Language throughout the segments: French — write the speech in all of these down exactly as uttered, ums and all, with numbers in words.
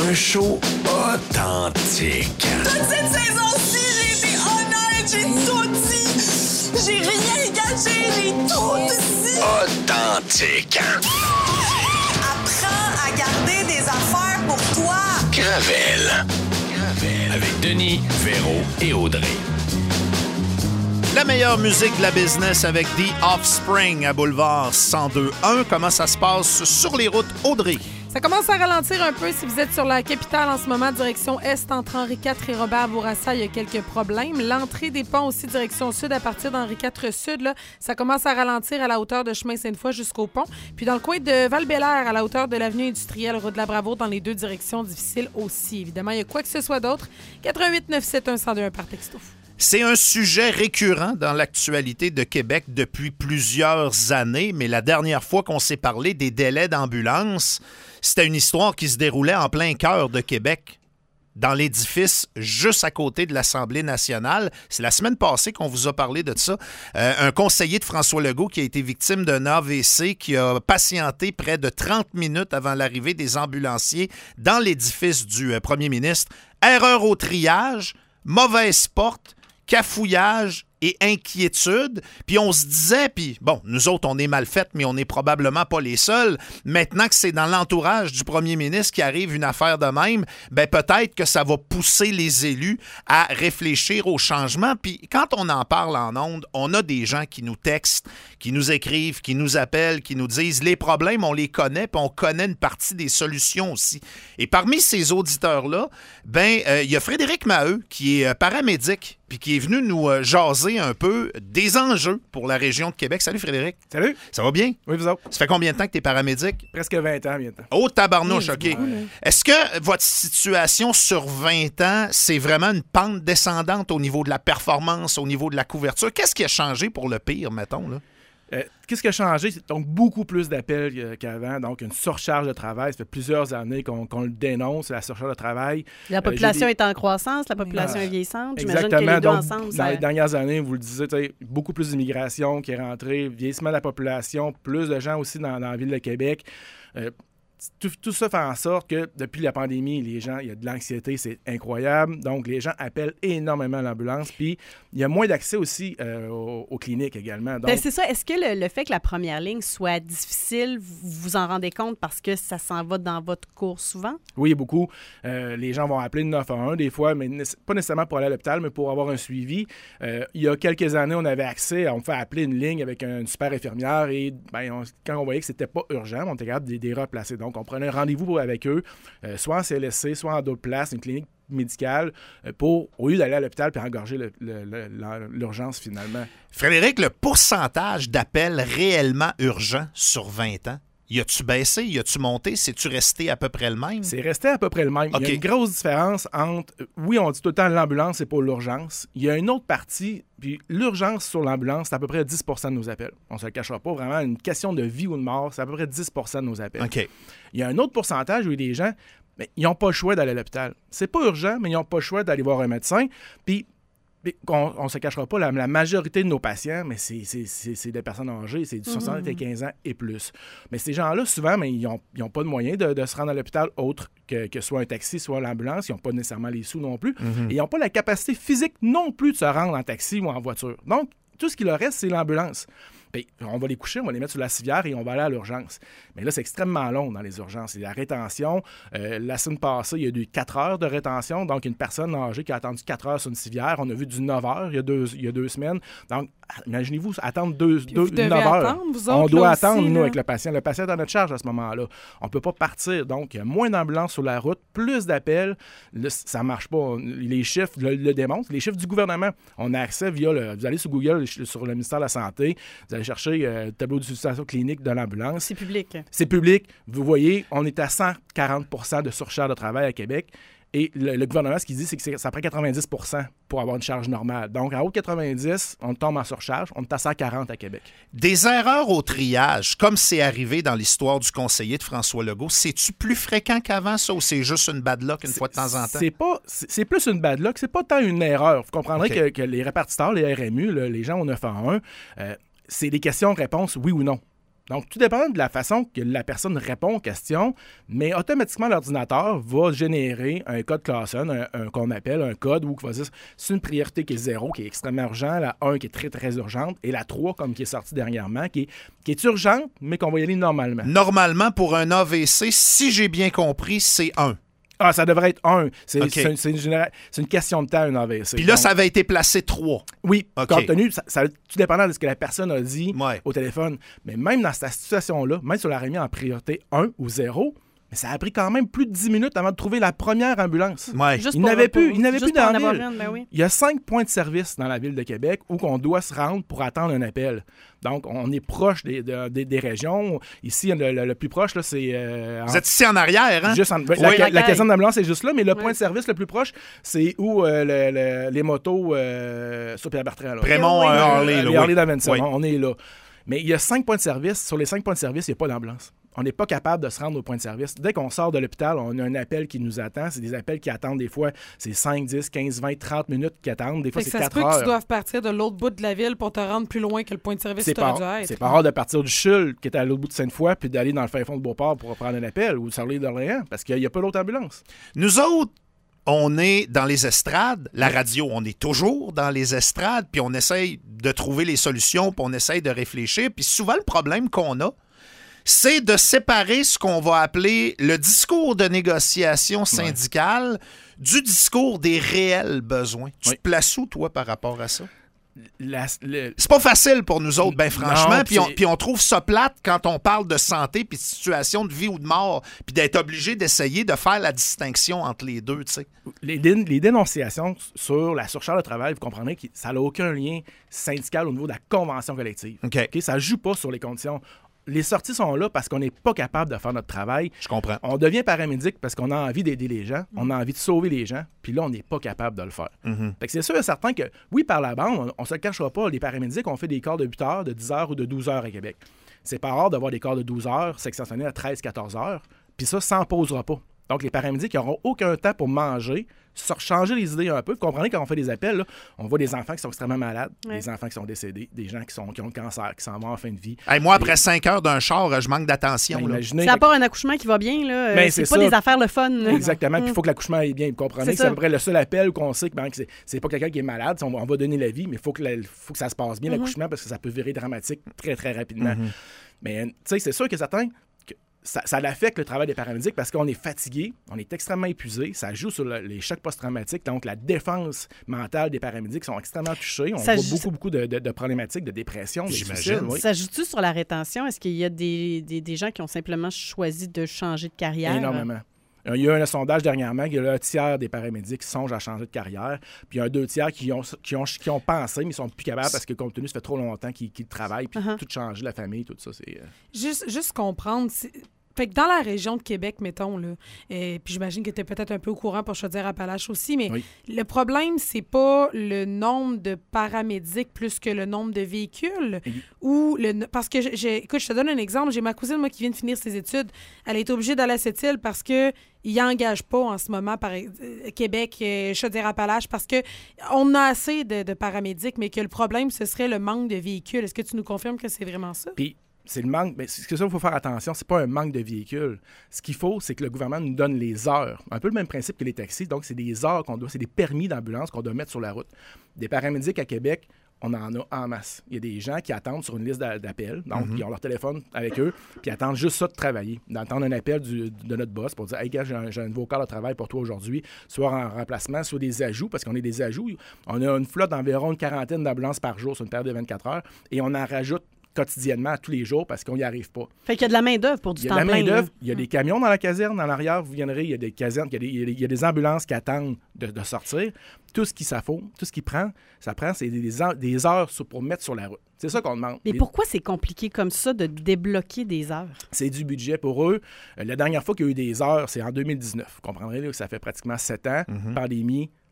Un show authentique. Toute cette saison-ci, j'ai été honnête, j'ai tout dit. J'ai rien gâché, j'ai tout dit. Authentique. Apprends à garder des affaires pour toi. Gravel. Gravel. Avec Denis, Véro et Audrey. La meilleure musique de la business avec The Offspring à Boulevard cent deux un. Comment ça se passe sur les routes, Audrey? Ça commence à ralentir un peu si vous êtes sur la capitale en ce moment, direction est, entre Henri quatre et Robert Bourassa, il y a quelques problèmes. L'entrée des ponts aussi, direction sud, à partir d'Henri quatre Sud, là, ça commence à ralentir à la hauteur de Chemin Sainte-Foy jusqu'au pont. Puis dans le coin de Val-Bélair, à la hauteur de l'avenue industrielle, route de la Bravoure, dans les deux directions, difficile aussi. Évidemment, il y a quoi que ce soit d'autre. quatre un huit neuf sept un un zéro deux un par texto. C'est un sujet récurrent dans l'actualité de Québec depuis plusieurs années, mais la dernière fois qu'on s'est parlé des délais d'ambulance, c'était une histoire qui se déroulait en plein cœur de Québec, dans l'édifice juste à côté de l'Assemblée nationale. C'est la semaine passée qu'on vous a parlé de ça. Euh, un conseiller de François Legault qui a été victime d'un A V C, qui a patienté près de trente minutes avant l'arrivée des ambulanciers dans l'édifice du euh, premier ministre. Erreur au triage, mauvaise porte, cafouillage et inquiétude. Puis on se disait, puis bon, nous autres, on est mal fait, mais on n'est probablement pas les seuls. Maintenant que c'est dans l'entourage du premier ministre qui arrive une affaire de même, ben peut-être que ça va pousser les élus à réfléchir au changement. Puis quand on en parle en ondes, on a des gens qui nous textent, qui nous écrivent, qui nous appellent, qui nous disent les problèmes, on les connaît, puis on connaît une partie des solutions aussi. Et parmi ces auditeurs-là, ben euh, il y a Frédéric Maheu, qui est euh, paramédic, puis qui est venu nous euh, jaser un peu des enjeux pour la région de Québec. Salut Frédéric. Salut. Ça va bien? Oui, vous autres? Ça fait combien de temps que tu es paramédic? Presque vingt ans bientôt. Oh, tabarnouche, OK. Ouais. Est-ce que votre situation sur vingt ans, c'est vraiment une pente descendante au niveau de la performance, au niveau de la couverture? Qu'est-ce qui a changé pour le pire, mettons, là? Euh, qu'est-ce qui a changé? C'est donc beaucoup plus d'appels qu'avant, donc une surcharge de travail. Ça fait plusieurs années qu'on, qu'on le dénonce, la surcharge de travail. La population euh, est en croissance, la population ah, est vieillissante. J'imagine exactement. que les deux Donc, ensemble, dans ça... les dernières années, vous le disiez, beaucoup plus d'immigration qui est rentrée, vieillissement de la population, plus de gens aussi dans, dans la ville de Québec. Euh, Tout, tout ça fait en sorte que depuis la pandémie, les gens, il y a de l'anxiété, c'est incroyable. Donc, les gens appellent énormément l'ambulance. Puis, il y a moins d'accès aussi euh, aux, aux cliniques également. Donc, ben c'est ça. Est-ce que le, le fait que la première ligne soit difficile, vous vous en rendez compte parce que ça s'en va dans votre cours souvent? Oui, beaucoup. Euh, les gens vont appeler le neuf un un des fois, mais ne- pas nécessairement pour aller à l'hôpital, mais pour avoir un suivi. Euh, il y a quelques années, on avait accès, on fait appeler une ligne avec une super infirmière et ben, on- quand on voyait que c'était pas urgent, on était capable de les- de les replacer. Donc, on prenait un rendez-vous avec eux, euh, soit en C L S C, soit en d'autres places, une clinique médicale, euh, pour, au lieu d'aller à l'hôpital puis engorger le- le- le- la- l'urgence finalement. Frédéric, le pourcentage d'appels réellement urgents sur vingt ans, y a-tu baissé, y a-tu monté, c'est-tu resté à peu près le même? C'est resté à peu près le même. OK. Il y a une grosse différence entre, oui, on dit tout le temps l'ambulance, c'est pour l'urgence. Il y a une autre partie, puis l'urgence sur l'ambulance, c'est à peu près dix pour cent de nos appels. On ne se le cachera pas, vraiment, une question de vie ou de mort, c'est à peu près dix pour cent de nos appels. OK. Il y a un autre pourcentage où il y a des gens, mais ils n'ont pas le choix d'aller à l'hôpital. C'est pas urgent, mais ils n'ont pas le choix d'aller voir un médecin. Puis, puis on ne se cachera pas, la, la majorité de nos patients, mais c'est, c'est, c'est, c'est des personnes âgées, c'est du soixante-quinze ans et plus. Mais ces gens-là, souvent, mais ils n'ont ils ont pas de moyens de, de se rendre à l'hôpital autre que, que soit un taxi, soit l'ambulance. Ils n'ont pas nécessairement les sous non plus. Et ils n'ont pas la capacité physique non plus de se rendre en taxi ou en voiture. Donc, tout ce qui leur reste, c'est l'ambulance. Puis, on va les coucher, on va les mettre sur la civière et on va aller à l'urgence. Mais là, c'est extrêmement long dans les urgences. C'est la rétention. Euh, la semaine passée, il y a eu quatre heures de rétention. Donc, une personne âgée qui a attendu quatre heures sur une civière. On a vu du neuf heures il y a deux, il y a deux semaines. Donc, imaginez-vous, attendre deux, deux, vous devez neuf heures. attendre, vous on autres, doit là attendre, aussi, nous, là. avec le patient. Le patient est à notre charge à ce moment-là. On ne peut pas partir. Donc, il y a moins d'ambulances sur la route, plus d'appels. Là, ça ne marche pas. Les chiffres le, le démontrent. Les chiffres du gouvernement. On a accès via le... Vous allez sur Google, sur le ministère de la Santé. Vous allez chercher euh, le tableau d'utilisation clinique de l'ambulance. C'est public. C'est public. Vous voyez, on est à cent quarante pour cent de surcharge de travail à Québec. Et le, le gouvernement, ce qu'il dit, c'est que c'est, ça prend quatre-vingt-dix pour cent pour avoir une charge normale. Donc, en haut de quatre-vingt-dix, on tombe en surcharge. On est à cent quarante à Québec. Des erreurs au triage, comme c'est arrivé dans l'histoire du conseiller de François Legault, c'est-tu plus fréquent qu'avant, ça, ou c'est juste une bad luck une fois de temps en temps? C'est, pas, c'est, c'est plus une bad luck. C'est pas tant une erreur. Vous comprendrez OK. que, que les répartiteurs, les R M U, là, les gens au neuf un un, euh, c'est des questions-réponses oui ou non. Donc, tout dépend de la façon que la personne répond aux questions, mais automatiquement, l'ordinateur va générer un code Claussen, un, un, qu'on appelle un code où il va dire c'est une priorité qui est zéro, qui est extrêmement urgent, la un qui est très, très urgente, et la trois, comme qui est sortie dernièrement, qui est, qui est urgente, mais qu'on va y aller normalement. Normalement, pour un A V C, si j'ai bien compris, c'est un. Ah, ça devrait être un. C'est, okay. c'est, c'est, une, généra- c'est une question de temps, un A V C. Puis là, donc, ça avait été placé trois. Oui, okay. compte tenu, ça, ça, tout dépendant de ce que la personne a dit ouais. au téléphone. Mais même dans cette situation-là, même si on l'a remis en priorité un ou zéro, mais ça a pris quand même plus de dix minutes avant de trouver la première ambulance. Ouais. Juste il pour, n'avait pour, plus, il n'avait plus dans la ville. Une, ben oui. Il y a cinq points de service dans la ville de Québec où on doit se rendre pour attendre un appel. Donc, on est proche des, des, des régions. Ici, le, le, le plus proche, là, c'est... Euh, Vous en, êtes ici en arrière, hein? Juste en, oui. la, la, la caserne d'ambulance est juste là, mais le oui. point de service le plus proche, c'est où euh, le, le, les motos euh, sur Pierre-Bertrand. Là. Prémont oui. euh, Harley. Euh, là, les Harley Davidson, oui. on, on est là. Mais il y a cinq points de service. Sur les cinq points de service, il n'y a pas d'ambulance. On n'est pas capable de se rendre au point de service. Dès qu'on sort de l'hôpital, on a un appel qui nous attend. C'est des appels qui attendent des fois, c'est cinq, dix, quinze, vingt, trente minutes qui attendent. Des fois, fait c'est que quatre ça se peut heures. que tu doives partir de l'autre bout de la ville pour te rendre plus loin que le point de service C'est que tu aurais pas, dû être. c'est pas rare de partir du Chul, qui est à l'autre bout de Sainte-Foy, puis d'aller dans le fin fond de Beauport pour prendre un appel, ou sur l'île d'Orléans, parce qu'il n'y a pas d'autre ambulance. Nous autres, on est dans les estrades. La radio, on est toujours dans les estrades, puis on essaye de trouver les solutions, puis on essaye de réfléchir. Puis souvent, le problème qu'on a, c'est de séparer ce qu'on va appeler le discours de négociation syndicale ouais. du discours des réels besoins. Tu oui. te places où, toi, par rapport à ça? La, le... C'est pas facile pour nous autres, ben franchement. Puis on, puis on trouve ça plate quand on parle de santé puis de situation de vie ou de mort, puis d'être obligé d'essayer de faire la distinction entre les deux, tu sais. Les, dé- les dénonciations sur la surcharge de travail, vous comprenez que ça n'a aucun lien syndical au niveau de la convention collective. OK. Okay? Ça ne joue pas sur les conditions. Les sorties sont là parce qu'on n'est pas capable de faire notre travail. Je comprends. On devient paramédic parce qu'on a envie d'aider les gens, on a envie de sauver les gens, puis là, on n'est pas capable de le faire. Mm-hmm. Fait que c'est sûr et certain que, oui, par la bande, on ne se le cachera pas, les paramédics ont fait des corps de huit heures, de dix heures ou de douze heures à Québec. C'est pas rare d'avoir des corps de douze heures sectionnés à treize à quatorze heures, puis ça, ça n'en posera pas. Donc, les paramédics n'auront aucun temps pour manger, se changer les idées un peu. Vous comprenez, quand on fait des appels, là, on voit des enfants qui sont extrêmement malades, ouais. des enfants qui sont décédés, des gens qui, sont, qui ont le cancer, qui s'en vont en fin de vie. Hey, moi, après cinq heures d'un char, je manque d'attention. Ben, c'est à part un accouchement qui va bien, là. Ben, c'est, c'est pas ça. des affaires le fun. Là. Exactement. Puis il faut que l'accouchement aille bien. Vous comprenez? C'est, c'est à peu près le seul appel qu'on sait que, ben, que c'est, c'est pas quelqu'un qui est malade. On va, on va donner la vie, mais il faut, faut que ça se passe bien, mm-hmm. l'accouchement, parce que ça peut virer dramatique très, très rapidement. Mm-hmm. Mais tu sais, c'est sûr que certains... Ça, ça affecte le travail des paramédics parce qu'on est fatigué, on est extrêmement épuisé, ça joue sur le, les chocs post-traumatiques, donc la défense mentale des paramédics sont extrêmement touchés. On ça voit joue... beaucoup, beaucoup de, de, de problématiques, de dépression, de J'imagine. Oui. Ça joue-tu sur la rétention? Est-ce qu'il y a des, des, des gens qui ont simplement choisi de changer de carrière? Énormément. Il y a eu un sondage dernièrement, il y a un tiers des paramédics qui songent à changer de carrière, puis il y a un deux tiers qui ont, qui ont, qui ont pensé, mais ils sont plus capables parce que, compte tenu, ça fait trop longtemps qu'ils, qu'ils travaillent, puis uh-huh. tout changer, la famille, tout ça. C'est, euh... juste, juste comprendre... C'est... Fait que dans la région de Québec, mettons, là, euh, puis j'imagine que tu es peut-être un peu au courant pour Chaudière-Appalaches aussi, mais oui. le problème, c'est pas le nombre de paramédics plus que le nombre de véhicules. Oui. Ou le, parce que, j'ai, écoute, je te donne un exemple. J'ai ma cousine, moi, qui vient de finir ses études. Elle est obligée d'aller à cette île parce que il n'engage pas en ce moment par euh, Québec, euh, Chaudière-Appalaches, parce qu'on a assez de, de paramédics, mais que le problème, ce serait le manque de véhicules. Est-ce que tu nous confirmes que c'est vraiment ça? Puis, c'est le manque, mais ce que ça, il faut faire attention, c'est pas un manque de véhicules. Ce qu'il faut, c'est que le gouvernement nous donne les heures. Un peu le même principe que les taxis. Donc, c'est des heures qu'on doit, c'est des permis d'ambulance qu'on doit mettre sur la route. Des paramédics à Québec, on en a en masse. Il y a des gens qui attendent sur une liste d'appels, donc mm-hmm. ils ont leur téléphone avec eux, puis ils attendent juste ça de travailler, d'entendre un appel du, de notre boss pour dire « Hey, gars, j'ai un, j'ai un nouveau corps de travail pour toi aujourd'hui, soit en remplacement, soit des ajouts, parce qu'on est des ajouts. On a une flotte d'environ une quarantaine d'ambulances par jour sur une période de vingt-quatre heures, et on en rajoute quotidiennement, tous les jours, parce qu'on n'y arrive pas. Fait qu'il y a de la main-d'œuvre pour du temps plein. Il y a de la main-d'œuvre, il y a des camions dans la caserne, en arrière, vous viendrez, il y a des casernes, il y a des, il y a des, il y a des ambulances qui attendent de, de sortir. Tout ce qu'il faut, tout ce qu'il prend, ça prend, c'est des, des heures pour mettre sur la route. C'est ça qu'on demande. Mais pourquoi c'est compliqué comme ça de débloquer des heures? C'est du budget pour eux. La dernière fois qu'il y a eu des heures, c'est en deux mille dix-neuf. Vous comprendrez là, que ça fait pratiquement sept ans, mm-hmm. pandémie.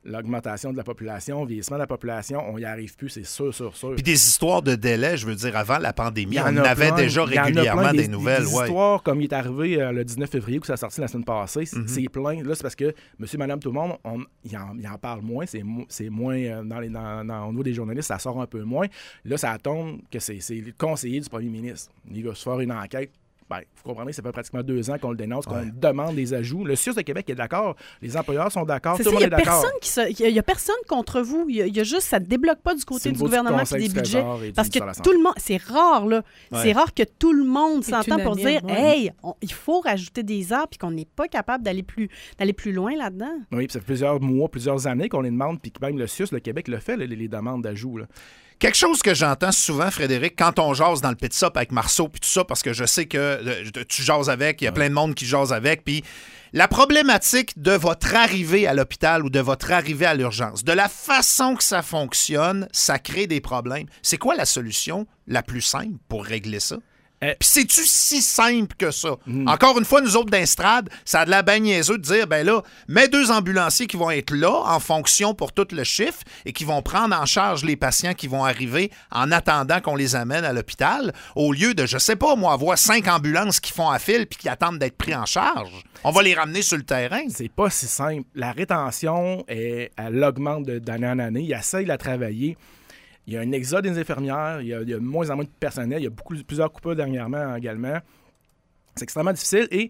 l'augmentation de la population, le vieillissement de la population, on n'y arrive plus, c'est sûr, sûr, sûr. Puis des histoires de délai, je veux dire, avant la pandémie, on en a avait plein, déjà régulièrement plein, des, des nouvelles. Des ouais. histoires, comme il est arrivé euh, le dix-neuf février, que ça a sorti la semaine passée, Mm-hmm. c'est plein. Là, c'est parce que monsieur, madame, tout le monde, on, il, en, il en parle moins, c'est, c'est moins, euh, dans les, dans, dans, au niveau des journalistes, ça sort un peu moins. Là, ça tombe que c'est, c'est le conseiller du premier ministre. Il va se faire une enquête. Bien, vous comprenez, ça fait pratiquement deux ans qu'on le dénonce, qu'on ouais. demande des ajouts. Le C I U S de Québec est d'accord, les employeurs sont d'accord, C'est tout ça, le monde il est d'accord. Il n'y a, a personne contre vous. Il y a, il y a juste, ça ne débloque pas du côté C'est du au niveau du gouvernement et Conseil des du budgets. Trésor et du Parce que ministère de la tout le monde, c'est rare, là. Ouais. C'est rare que tout le monde C'est s'entend pour dire unanime, ouais. hey, on- il faut rajouter des heures puis qu'on n'est pas capable d'aller plus, d'aller plus loin là-dedans. Oui, puis ça fait plusieurs mois, plusieurs années qu'on les demande, puis que même le C I U S, le Québec le fait, les, les demandes d'ajout. Là. Quelque chose que j'entends souvent, Frédéric, quand on jase dans le pit stop avec Marceau puis tout ça, parce que je sais que euh, tu jases avec, il y a plein de monde qui jase avec, puis la problématique de votre arrivée à l'hôpital ou de votre arrivée à l'urgence, de la façon que ça fonctionne, ça crée des problèmes. C'est quoi la solution la plus simple pour régler ça? Euh, Puis c'est-tu si simple que ça? Mm. Encore une fois, nous autres d'Instrade, ça a de la ben niaiseux de dire, ben là, mets deux ambulanciers qui vont être là en fonction pour tout le chiffre et qui vont prendre en charge les patients qui vont arriver en attendant qu'on les amène à l'hôpital, au lieu de, je sais pas, moi, avoir cinq ambulances qui font à fil puis qui attendent d'être pris en charge. On va les ramener sur le terrain. C'est pas si simple. La rétention, est, elle augmente de- d'année en année. Ils essayent de la travailler. Il y a un exode des infirmières. Il y a, il y a de moins en moins de personnel. Il y a beaucoup, plusieurs coupures dernièrement également. C'est extrêmement difficile. Et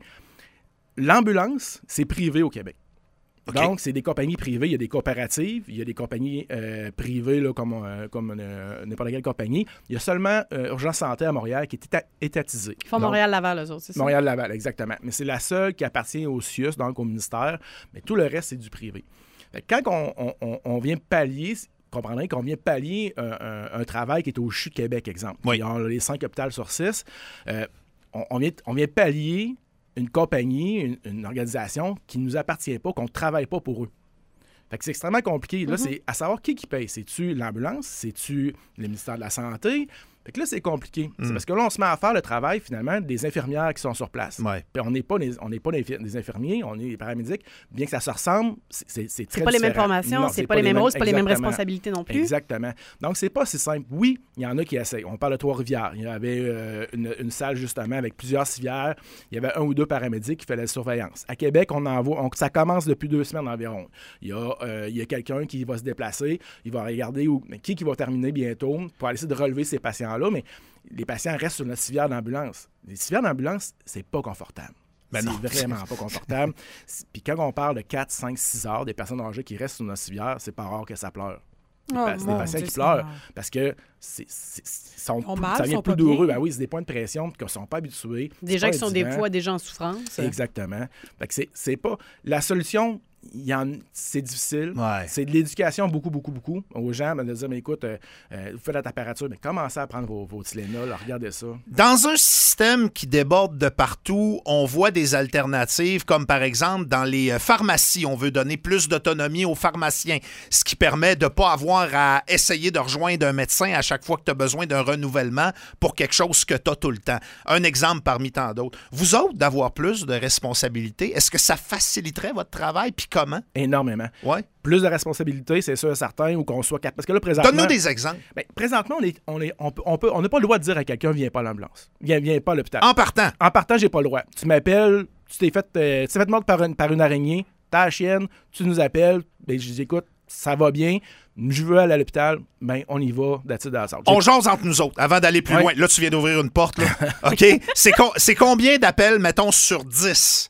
l'ambulance, c'est privé au Québec. OK. Donc, c'est des compagnies privées. Il y a des coopératives, il y a des compagnies euh, privées là, comme, euh, comme euh, n'importe quelle compagnie. Il y a seulement euh, Urgence Santé à Montréal qui est éta- étatisée. Ils font Donc, Montréal-Laval, eux autres, c'est ça? Montréal-Laval, exactement. Mais c'est la seule qui appartient au C I U S, donc au ministère. Mais tout le reste, c'est du privé. Fait que quand on, on- on- on vient pallier, vous comprendrez qu'on vient pallier un, un- un travail qui est au C H U de Québec, exemple. Oui. Ils ont les cinq hôpitaux sur six. Euh, on, on vient, on vient pallier une compagnie, une, une organisation qui ne nous appartient pas, qu'on ne travaille pas pour eux. Fait que c'est extrêmement compliqué. Là, c'est à savoir qui qui paye. C'est-tu l'ambulance? C'est-tu le ministère de la Santé? Fait que là, c'est compliqué. C'est parce que là, on se met à faire le travail, finalement, des infirmières qui sont sur place. Ouais. Puis on n'est pas, des, on n'est pas des, infir- des infirmiers, on est des paramédics. Bien que ça se ressemble, c'est, c'est, c'est très C'est pas les mêmes différent. formations, Non, c'est pas les mêmes rôles, c'est pas les mêmes exactement. responsabilités non plus. Exactement. Donc, c'est pas si simple. Oui, il y en a qui essayent. On parle de Trois-Rivières. Il y avait euh, une, une salle, justement, avec plusieurs civières. Il y avait un ou deux paramédics qui faisaient la surveillance. À Québec, on envoie, on- ça commence depuis deux semaines environ. Il y a, euh, il y a quelqu'un qui va se déplacer, il va regarder où, mais qui, qui va terminer bientôt pour essayer de relever ces patients-là. Mais les patients restent sur notre civière d'ambulance. Les civières d'ambulance, c'est pas confortable. Ben c'est non. vraiment pas confortable. C'est- Puis quand on parle de quatre, cinq, six heures, des personnes âgées qui restent sur notre civière, c'est pas rare que ça pleure. Des Oh, pa- c'est mon des patients Dieu qui pleurent Seigneur. parce que c'est, c'est- c'est- sont Ils ont plus- mal, ça devient sont plus pas douloureux. bien. Ben oui, c'est des points de pression qui ne sont pas habitués. Des C'est gens pas qui sont des évident. fois déjà en souffrance. Exactement. Fait que c'est, c'est pas... La solution, il y en... c'est difficile. Ouais. C'est de l'éducation beaucoup, beaucoup, beaucoup aux gens. Ben, de dire, mais écoute, euh, euh, vous faites la température, mais commencez à prendre vos, vos Tylenol, regardez ça. Dans un système qui déborde de partout, on voit des alternatives, comme par exemple dans les euh, pharmacies. On veut donner plus d'autonomie aux pharmaciens, ce qui permet de ne pas avoir à essayer de rejoindre un médecin à chaque fois que tu as besoin d'un renouvellement pour quelque chose que tu as tout le temps. Un exemple parmi tant d'autres. Vous autres, d'avoir plus de responsabilités, est-ce que ça faciliterait votre travail, puis comment? Énormément. Ouais. Plus de responsabilités, c'est sûr et certain, ou qu'on soit capable. Parce que là, présentement... Donne-nous des exemples. Ben, présentement, on est, on est, on peut, on peut, on n'a pas le droit de dire à quelqu'un, viens pas à l'ambulance. Viens, viens pas à l'hôpital. En partant. En partant, j'ai pas le droit. Tu m'appelles, tu t'es fait, euh, tu t'es fait mordre par une, par une araignée, ta chienne, tu nous appelles, ben, je dis, écoute, ça va bien, je veux aller à l'hôpital, ben, on y va, that's it, that's all. On jase entre nous autres avant d'aller plus Ouais. loin. Là, tu viens d'ouvrir une porte. Là. OK? C'est, co- c'est combien d'appels, mettons, sur dix?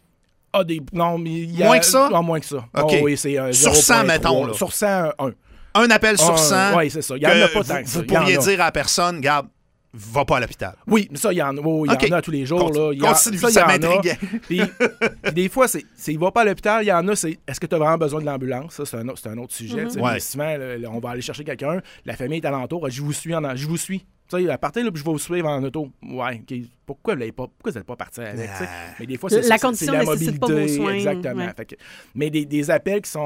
Ah, des, non, mais il y a, Moins que ça? Non, moins que ça. OK. Oh, oui, c'est, euh, Sur zéro cent, virgule trois, mettons, là. Sur cent, un. Un appel sur cent. Oui, c'est ça. Il y en que a pas vous, tant que ça. vous Il y en pourriez a. dire à la personne, regarde, va pas à l'hôpital. Oui, mais ça, il y en a, oui, il y OK. en a tous les jours. Continue, Là. Il y a- continue, ça, il ça y en a. m'intriguait. Puis, puis des fois, c'est, c'est, il va pas à l'hôpital. Il y en a, c'est est-ce que tu as vraiment besoin de l'ambulance? Ça, c'est un, autre- c'est un autre sujet. tu sais. Ouais. Mais souvent, là, là, on va aller chercher quelqu'un, la famille est alentour, je vous suis, en, je vous suis. Tu sais, à partir là, puis je vais vous suivre en auto. Ouais, OK. Pourquoi vous n'êtes pas, pourquoi vous n'êtes pas parti avec? tu sais? Mais des fois, c'est La ça, condition c'est la nécessite mobilité. pas vos soins, Exactement. ouais. Fait que- mais des, des appels qui sont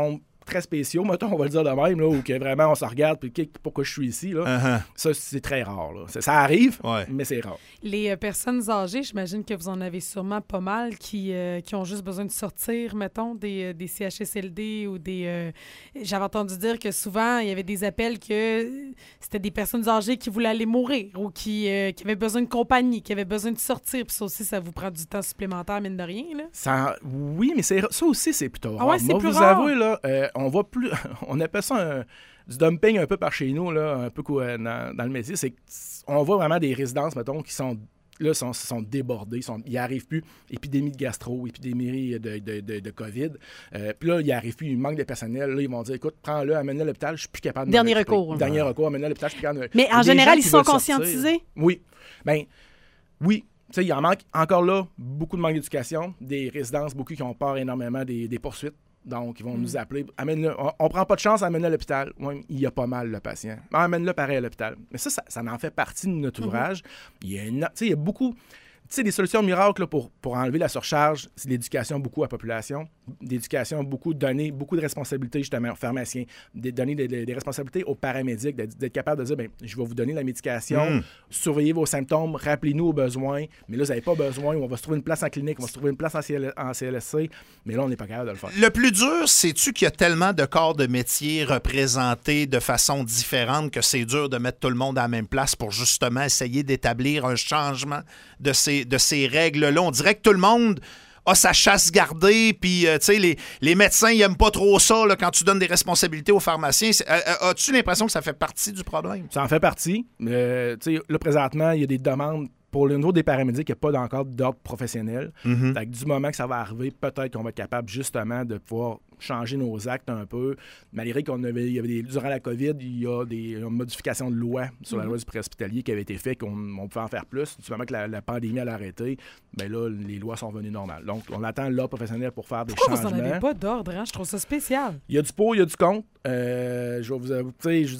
très spéciaux, mettons, on va le dire de même, là, où que vraiment on se regarde, puis pourquoi je suis ici, là. Uh-huh. Ça, c'est très rare. Là. Ça, ça arrive, Ouais. mais c'est rare. Les euh, personnes âgées, j'imagine que vous en avez sûrement pas mal qui, euh, qui ont juste besoin de sortir, mettons, des, euh, des C H S L D ou des... Euh... J'avais entendu dire que souvent, il y avait des appels que c'était des personnes âgées qui voulaient aller mourir ou qui, euh, qui avaient besoin de compagnie, qui avaient besoin de sortir. Puis ça aussi, ça vous prend du temps supplémentaire, mine de rien, là? Ça, oui, mais c'est, ça aussi, c'est plutôt rare. Ah ouais, c'est Moi, plus vous rare. avouez, là, euh, on voit plus... on appelle ça un, du dumping un peu par chez nous, là, un peu quoi, dans, dans le métier. C'est on voit vraiment des résidences, mettons, qui sont... Là, sont, sont débordés, sont, ils n'y arrivent plus. Épidémie de gastro, épidémie de, de, de, de COVID. Euh, puis là, il n'y arrive plus, il manque de personnel. Là, ils vont dire, écoute, prends-le, amène-le à l'hôpital, je suis plus capable de Dernier m'en occuper. recours. Dernier recours, amène-le à l'hôpital, je suis plus capable de... Mais Il y a en des général, gens ils qui sont veulent sortir. conscientisés. Oui. Bien, oui. Tu sais, il en manque encore là beaucoup de manque d'éducation, des résidences, beaucoup qui ont peur énormément des, des poursuites. Donc, ils vont mm. nous appeler. Amène-le. On, on prend pas de chance, amène-le à l'hôpital. Oui, il y a pas mal, le patient. Mais amène-le pareil à l'hôpital. Mais ça, ça, ça en fait partie de notre ouvrage. Mm-hmm. Il y a une, tu sais, il y a beaucoup... Tu sais, des solutions miracles là, pour, pour enlever la surcharge, c'est l'éducation beaucoup à la population, l'éducation beaucoup, donner beaucoup de responsabilités justement aux pharmaciens, de donner des, des, des responsabilités aux paramédics, d'être, d'être capable de dire, bien, je vais vous donner la médication, mm. surveillez vos symptômes, rappelez-nous aux besoins, mais là, vous n'avez pas besoin, on va se trouver une place en clinique, on va se trouver une place en, C L, en C L S C, mais là, on n'est pas capable de le faire. Le plus dur, c'est-tu qu'il y a tellement de corps de métier représentés de façon différente que c'est dur de mettre tout le monde à la même place pour justement essayer d'établir un changement de ces de ces règles-là. On dirait que tout le monde a sa chasse gardée, puis, euh, tu sais, les, les médecins, ils n'aiment pas trop ça là, quand tu donnes des responsabilités aux pharmaciens. C'est, euh, as-tu l'impression que ça fait partie du problème? Ça en fait partie. Euh, tu sais, là, présentement, il y a des demandes pour le niveau des paramédics, il n'y a pas encore d'ordre professionnel. Mm-hmm. Fait que du moment que ça va arriver, peut-être qu'on va être capable justement de pouvoir changer nos actes un peu. Malgré qu'on avait, il y avait des, durant la COVID, il y a des une modifications de loi sur mm-hmm. la loi du préhospitalier qui avait été faite, qu'on on pouvait en faire plus. Du moment que la, la pandémie a arrêté, bien là, les lois sont revenues normales. Donc, on attend l'ordre professionnel pour faire des Pourquoi changements. Pourquoi vous n'en avez pas d'ordre? Hein? Je trouve ça spécial. Il y a du pour, il y a du contre. Euh, je vais vous avouer, tu sais, je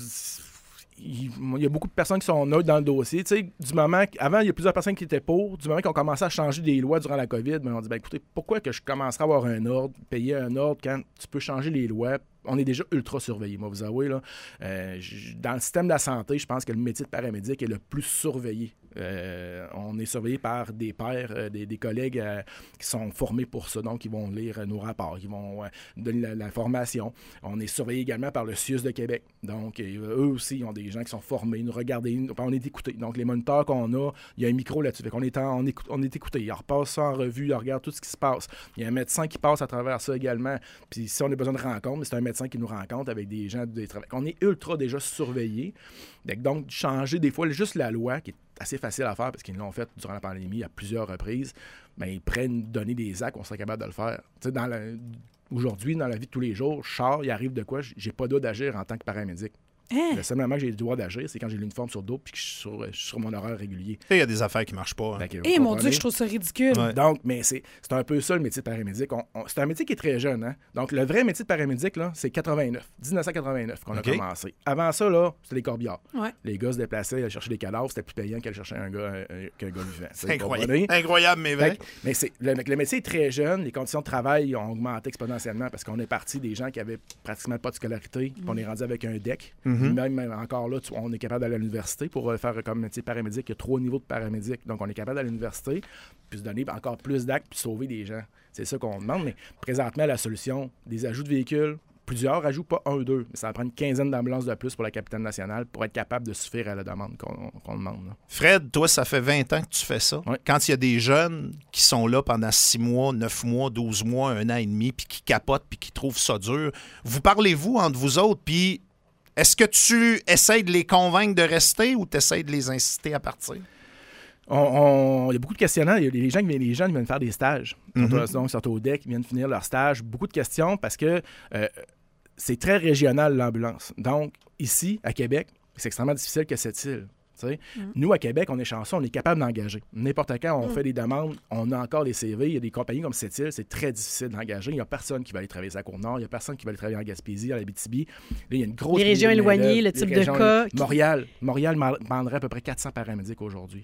Il, il y a beaucoup de personnes qui sont neutres dans le dossier. Tu sais, du moment avant, il y a plusieurs personnes qui étaient pour. Du moment qu'on commençait à changer des lois durant la COVID, ben on dit, ben écoutez, pourquoi que je commencerai à avoir un ordre, payer un ordre quand tu peux changer les lois? On est déjà ultra surveillé, moi, vous avouez. Là. Euh, dans le système de la santé, je pense que le métier de paramédic est le plus surveillé. Euh, on est surveillé par des pairs, euh, des, des collègues euh, qui sont formés pour ça. Donc, ils vont lire euh, nos rapports, ils vont euh, donner la, la formation. On est surveillé également par le C I U S de Québec. Donc, euh, eux aussi, ils ont des gens qui sont formés, nous regarder, nous, on est écoutés. Donc, les moniteurs qu'on a, il y a un micro là-dessus. Fait qu'on est en, on, écoute, on est écoutés. Ils repassent ça en revue, ils regardent tout ce qui se passe. Il y a un médecin qui passe à travers ça également. Puis, si on a besoin de rencontres, c'est un médecin qui nous rencontre avec des gens du travail. On est ultra déjà surveillés. Donc, changer des fois juste la loi, qui est assez facile à faire parce qu'ils l'ont fait durant la pandémie à plusieurs reprises, bien, ils prennent donner des actes, on serait capable de le faire. Tu sais, dans la, aujourd'hui, dans la vie de tous les jours, je sors, il arrive de quoi, j'ai pas le droit d'agir en tant que paramédic. Hein? Le seul moment que j'ai le droit d'agir, c'est quand j'ai l'uniforme sur le dos et que je suis sur, je suis sur mon horaire régulier. Il y a des affaires qui ne marchent pas. Hein. Eh mon Dieu, je trouve ça ridicule. Ouais. Donc, mais c'est, c'est un peu ça le métier de paramédic. On, on, c'est un métier qui est très jeune. Hein? Donc, le vrai métier de paramédic, là, c'est quatre-vingt-neuf, dix-neuf cent quatre-vingt-neuf qu'on okay. a commencé. Avant ça, là, c'était les corbillards. Ouais. Les gars se déplaçaient, allaient chercher des cadavres, c'était plus payant qu'aller chercher un gars, un, qu'un gars vivant. C'est incroyable. Incroyable, mais vrai. Mais c'est, le, le métier est très jeune, les conditions de travail ont augmenté exponentiellement parce qu'on est parti des gens qui avaient pratiquement pas de scolarité, puis mm. on est rendu avec un D E C. Mm-hmm. Même, même encore là, tu, on est capable d'aller à l'université pour euh, faire comme métier paramédic. Il y a trois niveaux de paramédic. Donc, on est capable d'aller à l'université, puis se donner encore plus d'actes, puis sauver des gens. C'est ça qu'on demande. Mais présentement, la solution, des ajouts de véhicules, plusieurs ajouts, pas un ou deux, mais ça prend une quinzaine d'ambulances de plus pour la capitaine nationale pour être capable de suffire à la demande qu'on, qu'on demande. Là. Fred, toi, ça fait vingt ans que tu fais ça. Oui. Quand il y a des jeunes qui sont là pendant six mois, neuf mois, douze mois, un an et demi, puis qui capotent, puis qui trouvent ça dur, vous parlez-vous entre vous autres, puis est-ce que tu essaies de les convaincre de rester ou tu essaies de les inciter à partir? On, on, il y a beaucoup de questionnements. Il y a des gens qui viennent, les gens qui viennent faire des stages. Mm-hmm. Donc, ils sont au D E C, ils viennent finir leur stage. Beaucoup de questions parce que euh, c'est très régional, l'ambulance. Donc, ici, à Québec, c'est extrêmement difficile que cette île. Mm. Nous, à Québec, on est chanceux, on est capable d'engager. N'importe quand, on mm. fait des demandes, on a encore des C V. Il y a des compagnies comme Sept-Îles, c'est très difficile d'engager. Il n'y a personne qui va aller travailler à Côte-Nord, il n'y a personne qui va aller travailler en Gaspésie, à l'Abitibi. Là, il y a une grosse... Les régions éloignées, le type de cas... Montréal, Montréal demanderait à peu près quatre cents paramédics aujourd'hui.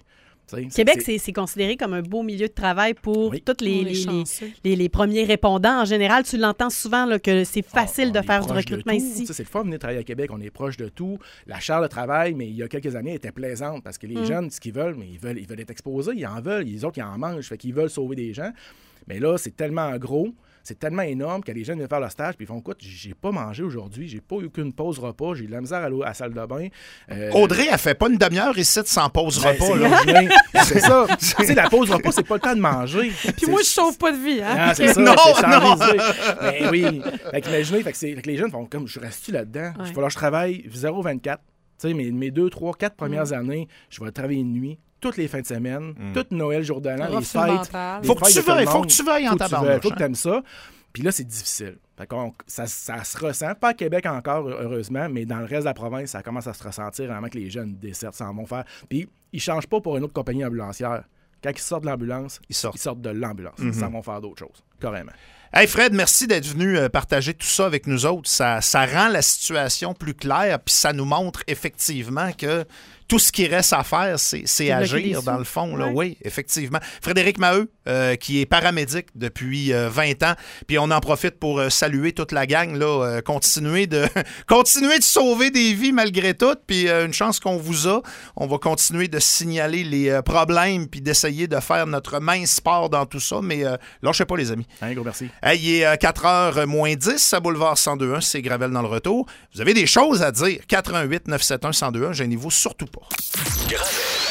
T'sais, Québec, c'est, c'est considéré comme un beau milieu de travail pour Oui. tous les, On est les, les, chanceux. les, les premiers répondants. En général, tu l'entends souvent là, que c'est facile Ah, de on faire est du proche recrutement de tout. ici. T'sais, c'est le fun de venir travailler à Québec. On est proche de tout. La charge de travail, mais il y a quelques années, était plaisante parce que les Mm. jeunes, ce qu'ils veulent, mais ils veulent, ils veulent être exposés, ils en veulent. Les autres, ils en mangent. Fait qu'ils veulent sauver des gens. Mais là, c'est tellement gros. C'est tellement énorme que les jeunes viennent faire leur stage puis ils font écoute, j'ai pas mangé aujourd'hui, j'ai pas eu qu'une pause repas, j'ai eu de la misère à, l'eau- à la salle de bain. Euh, Audrey, elle fait pas une demi-heure ici sans pause ben, repas. c'est Là. imaginé. C'est ça. Tu sais, la pause repas, c'est pas le temps de manger. Puis moi, je sauve pas de vie. Hein? Ah, c'est ça, Non, c'est changer non. d'idée. Ben oui. Fait qu'imaginez, fait que, c'est, fait que les jeunes font comme, je reste-tu là-dedans? Ouais. Il va falloir que je travaille zéro vingt-quatre. Tu sais, mes, mes deux, trois, quatre premières Mm. années, je vais travailler une nuit, toutes les fins de semaine, toute Noël, jour de l'an, Rough les sur le fêtes. mental. les Faut que fêtes tu de tout le veuilles, faut monde. que tu veuilles en Faut que tu tabarnouche, veuilles, faut que hein. tu aimes ça. Puis là, c'est difficile. Fait qu'on, ça, ça se ressent. Pas à Québec encore, heureusement, mais dans le reste de la province, ça commence à se ressentir vraiment que les jeunes dessertent, s'en vont faire. Puis ils changent pas pour une autre compagnie ambulancière. Quand ils sortent de l'ambulance, Ils sortent. ils sortent de l'ambulance. Ils s'en vont faire d'autres choses, carrément. Hey Fred, merci d'être venu euh, partager tout ça avec nous autres. Ça, ça rend la situation plus claire, puis ça nous montre effectivement que tout ce qui reste à faire, c'est, c'est Débloquer agir des sous. dans le fond. Là. Ouais. Oui, effectivement. Frédéric Maheu, euh, qui est paramédic depuis euh, vingt ans, puis on en profite pour euh, saluer toute la gang, là, euh, continuer de continuer de sauver des vies malgré tout, puis euh, une chance qu'on vous a. On va continuer de signaler les euh, problèmes, puis d'essayer de faire notre mince part dans tout ça, mais euh, lâchez pas les amis. Un gros merci. Hey, il est euh, quatre heures moins dix à Boulevard cent deux un, c'est Gravel dans le retour. Vous avez des choses à dire. quatre un huit neuf sept un un zéro deux un, gênez-vous surtout pas. Gravel.